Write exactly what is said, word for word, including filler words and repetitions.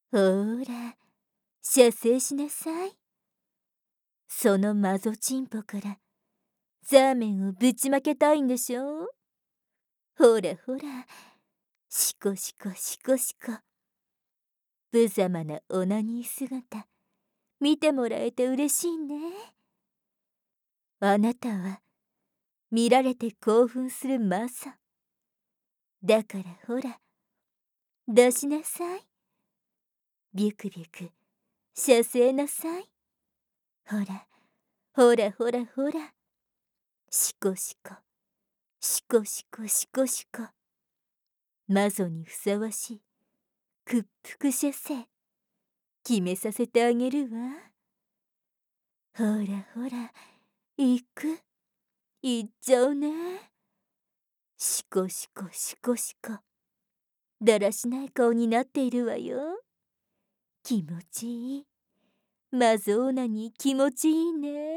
ほーら、射精しなさい。そのマゾチンポからザーメンをぶちまけたいんでしょ。ほらほら、シコシコシコシコ。無様なオナニー姿、見てもらえて嬉しいね。あなたは見られて興奮するマサ。だからほら、出しなさい。ビュクビュク、射精なさい。ほら、ほらほらほら。シコシコ、シコシコシコシコ。マゾにふさわしい屈服射精、決めさせてあげるわ。ほらほら、行く、行っちゃうね。シコシコシコシコ。だらしない顔になっているわよ。気持ちいい。マゾーナに気持ちいいね。